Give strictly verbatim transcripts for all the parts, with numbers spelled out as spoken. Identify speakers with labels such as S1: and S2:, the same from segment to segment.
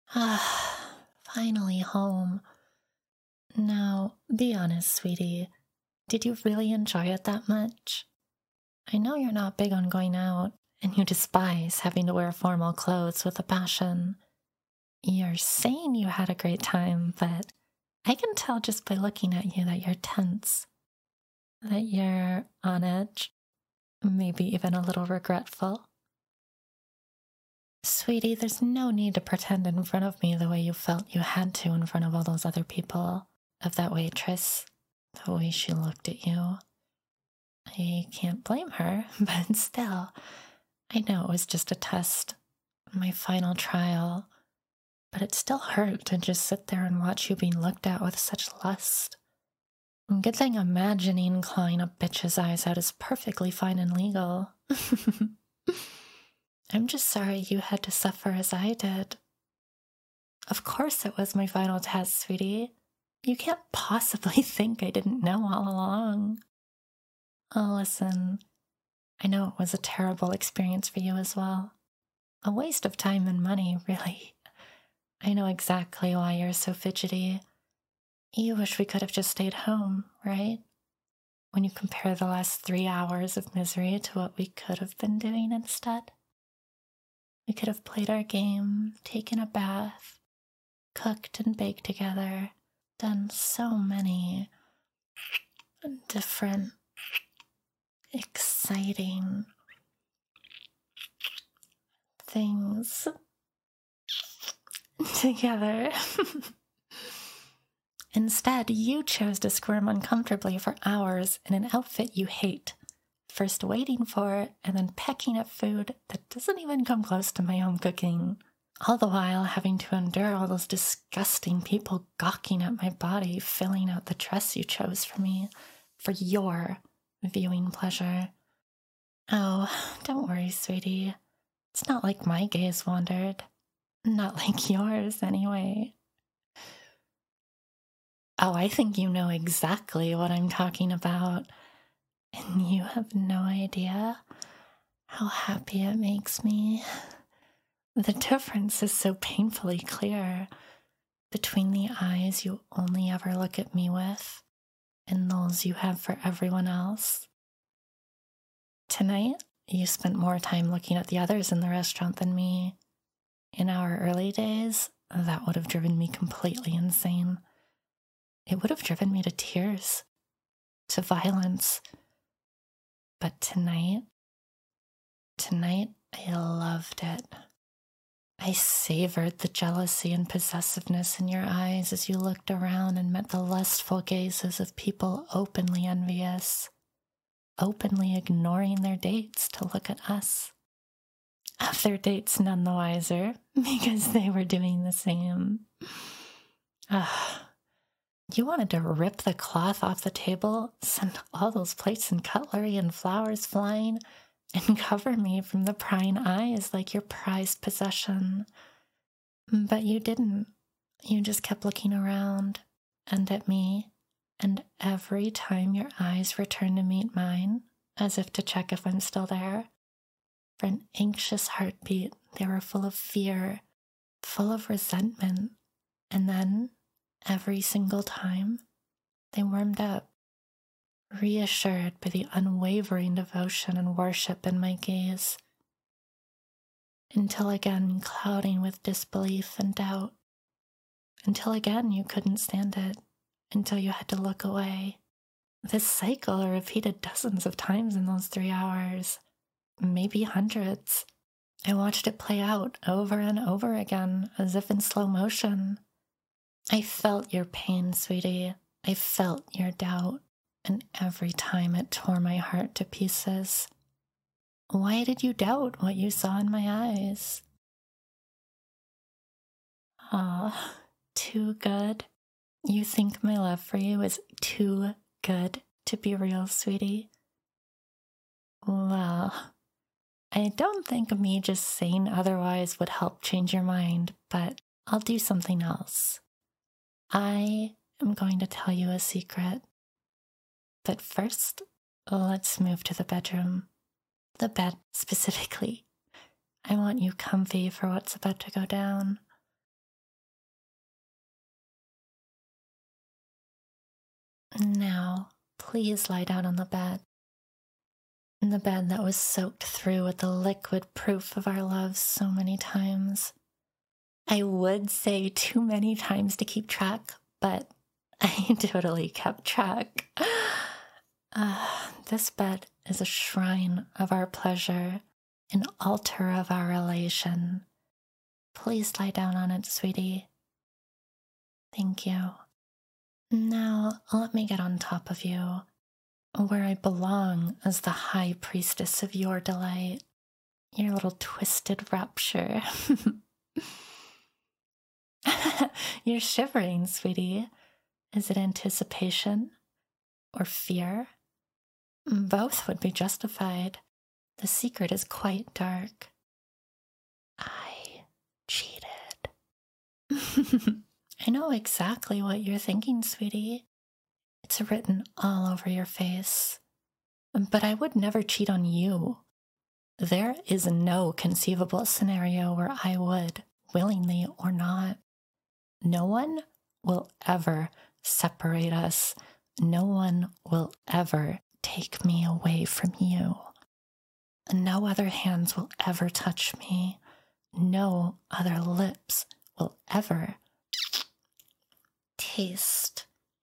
S1: Ah, finally home. Now, be honest, sweetie. Did you really enjoy it that much? I know you're not big on going out, and you despise having to wear formal clothes with a passion. You're saying you had a great time, but I can tell just by looking at you that you're tense, that you're on edge, maybe even a little regretful. Sweetie, there's no need to pretend in front of me the way you felt you had to in front of all those other people, of that waitress, the way she looked at you. I can't blame her, but still, I know it was just a test, my final trial, but it still hurt to just sit there and watch you being looked at with such lust. Good thing imagining clawing a bitch's eyes out is perfectly fine and legal. I'm just sorry you had to suffer as I did. Of course it was my final test, sweetie. You can't possibly think I didn't know all along. Oh, listen, I know it was a terrible experience for you as well. A waste of time and money, really. I know exactly why you're so fidgety. You wish we could have just stayed home, right? When you compare the last three hours of misery to what we could have been doing instead. We could have played our game, taken a bath, cooked and baked together, done so many different, exciting things together. Instead, you chose to squirm uncomfortably for hours in an outfit you hate, first waiting for and then pecking at food that doesn't even come close to my home cooking, all the while having to endure all those disgusting people gawking at my body, filling out the dress you chose for me, for your viewing pleasure. Oh, don't worry, sweetie. It's not like my gaze wandered. Not like yours, anyway. Oh, I think you know exactly what I'm talking about. And you have no idea how happy it makes me. The difference is so painfully clear between the eyes you only ever look at me with and those you have for everyone else. Tonight, you spent more time looking at the others in the restaurant than me. In our early days, that would have driven me completely insane. It would have driven me to tears, to violence. But tonight, tonight, I loved it. I savored the jealousy and possessiveness in your eyes as you looked around and met the lustful gazes of people openly envious, openly ignoring their dates to look at us. Of their dates none the wiser, because they were doing the same. Ugh. You wanted to rip the cloth off the table, send all those plates and cutlery and flowers flying, and cover me from the prying eyes like your prized possession. But you didn't. You just kept looking around and at me, and every time your eyes returned to meet mine, as if to check if I'm still there, for an anxious heartbeat, they were full of fear, full of resentment, and then every single time, they warmed up, reassured by the unwavering devotion and worship in my gaze, until again clouding with disbelief and doubt, until again you couldn't stand it, until you had to look away. This cycle repeated dozens of times in those three hours, maybe hundreds. I watched it play out over and over again, as if in slow motion. I felt your pain, sweetie. I felt your doubt, and every time it tore my heart to pieces. Why did you doubt what you saw in my eyes? Ah, too good. You think my love for you is too good to be real, sweetie? Well, I don't think me just saying otherwise would help change your mind, but I'll do something else. I am going to tell you a secret. But first, let's move to the bedroom. The bed, specifically. I want you comfy for what's about to go down. Now, please lie down on the bed. The bed that was soaked through with the liquid proof of our love so many times. I would say too many times to keep track, but I totally kept track. Uh, this bed is a shrine of our pleasure, an altar of our relation. Please lie down on it, sweetie. Thank you. Now, let me get on top of you, where I belong as the high priestess of your delight, your little twisted rapture. You're shivering, sweetie. Is it anticipation or fear? Both would be justified. The secret is quite dark. I cheated. I know exactly what you're thinking, sweetie. It's written all over your face. But I would never cheat on you. There is no conceivable scenario where I would, willingly or not. No one will ever separate us. No one will ever take me away from you. No other hands will ever touch me. No other lips will ever taste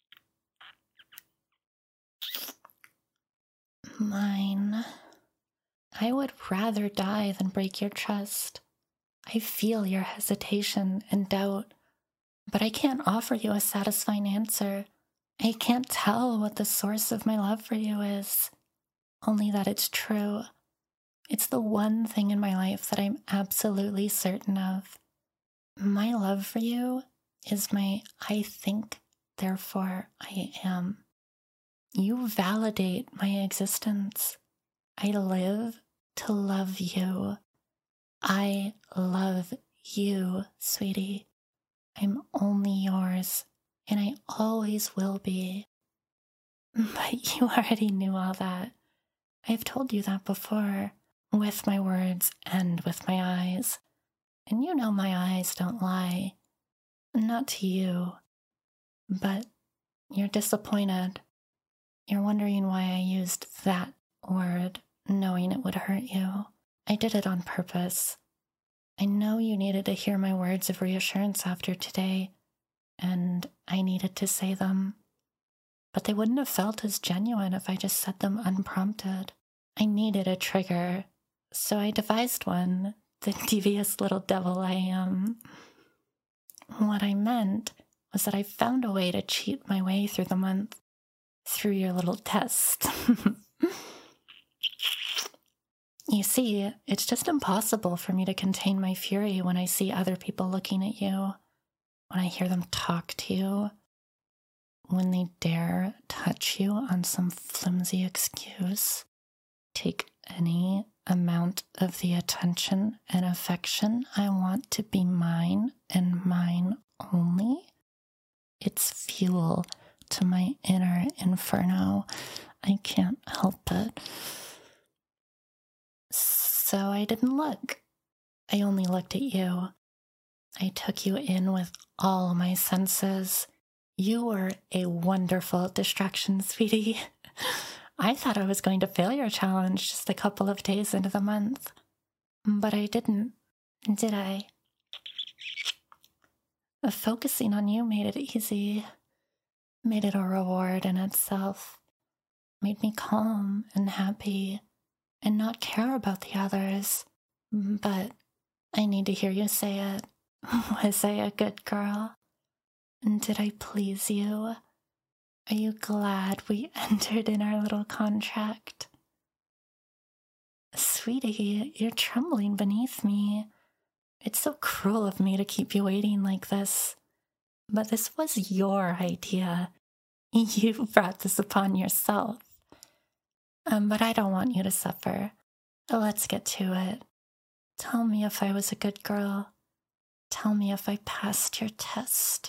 S1: mine. I would rather die than break your trust. I feel your hesitation and doubt, but I can't offer you a satisfying answer. I can't tell what the source of my love for you is, only that it's true. It's the one thing in my life that I'm absolutely certain of. My love for you is my I think, therefore I am. You validate my existence. I live to love you. I love you, sweetie. I'm only yours, and I always will be. But you already knew all that. I've told you that before, with my words and with my eyes. And you know my eyes don't lie. Not to you. But you're disappointed. You're wondering why I used that word, knowing it would hurt you. I did it on purpose. I know you needed to hear my words of reassurance after today, and I needed to say them. But they wouldn't have felt as genuine if I just said them unprompted. I needed a trigger, so I devised one, the devious little devil I am. What I meant was that I found a way to cheat my way through the month, through your little test. You see, it's just impossible for me to contain my fury when I see other people looking at you, when I hear them talk to you, when they dare touch you on some flimsy excuse, take any amount of the attention and affection I want to be mine and mine only. It's fuel to my inner inferno. I can't help it. So I didn't look. I only looked at you. I took you in with all my senses. You were a wonderful distraction, sweetie. I thought I was going to fail your challenge just a couple of days into the month. But I didn't, did I? Focusing on you made it easy. Made it a reward in itself. Made me calm and happy and not care about the others. But I need to hear you say it. Was I a good girl? Did I please you? Are you glad we entered in our little contract? Sweetie, you're trembling beneath me. It's so cruel of me to keep you waiting like this. But this was your idea. You brought this upon yourself. Um, but I don't want you to suffer. Let's get to it. Tell me if I was a good girl. Tell me if I passed your test.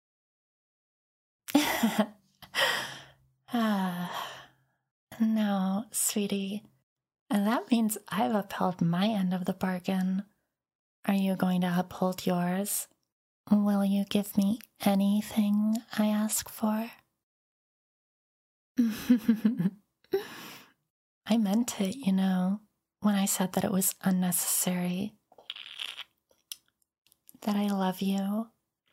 S1: Ah. Now, sweetie, that means I've upheld my end of the bargain. Are you going to uphold yours? Will you give me anything I ask for? I meant it, you know, when I said that it was unnecessary. That I love you.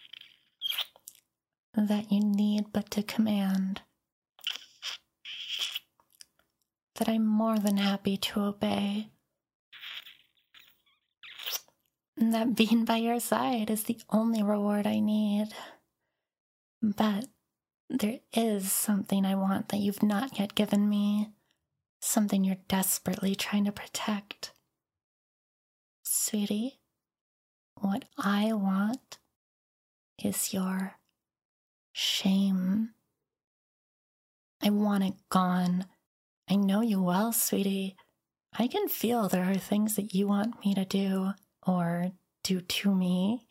S1: That you need but to command. That I'm more than happy to obey. And that being by your side is the only reward I need. But there is something I want that you've not yet given me. Something you're desperately trying to protect. Sweetie, what I want is your shame. I want it gone. I know you well, sweetie. I can feel there are things that you want me to do or do to me.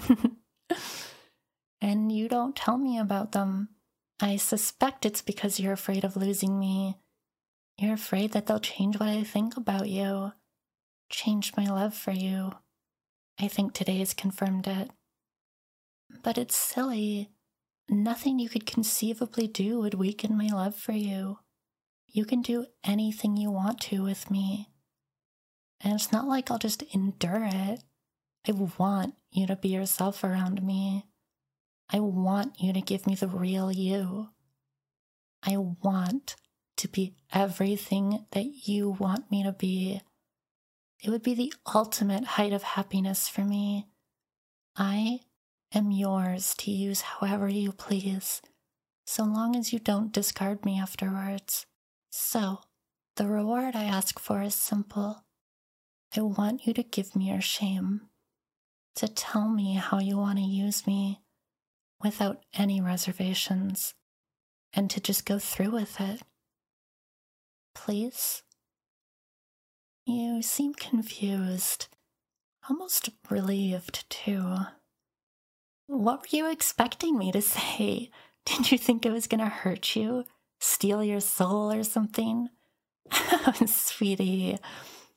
S1: And you don't tell me about them. I suspect it's because you're afraid of losing me. You're afraid that they'll change what I think about you, change my love for you. I think today has confirmed it. But it's silly. Nothing you could conceivably do would weaken my love for you. You can do anything you want to with me. And it's not like I'll just endure it. I want you to be yourself around me. I want you to give me the real you. I want to be everything that you want me to be. It would be the ultimate height of happiness for me. I am yours to use however you please, so long as you don't discard me afterwards. So, the reward I ask for is simple. I want you to give me your shame, to tell me how you want to use me without any reservations, and to just go through with it. Please? You seem confused, almost relieved too. What were you expecting me to say? Did you think it was going to hurt you? Steal your soul or something? Sweetie.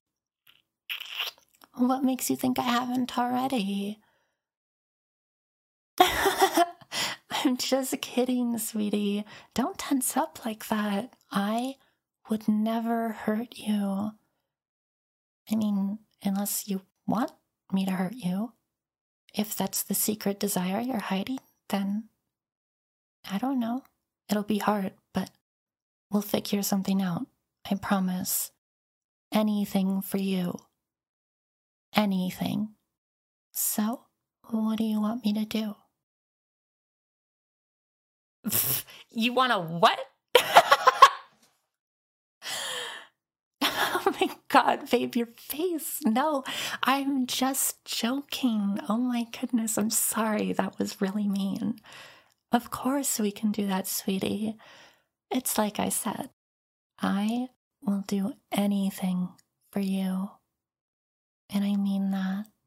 S1: What makes you think I haven't already? I'm just kidding, sweetie. Don't tense up like that. I would never hurt you. I mean, unless you want me to hurt you. If that's the secret desire you're hiding, then I don't know. It'll be hard, but we'll figure something out. I promise. Anything for you. Anything. So, what do you want me to do? You want a what? Oh my God, babe, your face. No, I'm just joking. Oh my goodness, I'm sorry. That was really mean. Of course we can do that, sweetie. It's like I said, I will do anything for you. And I mean that.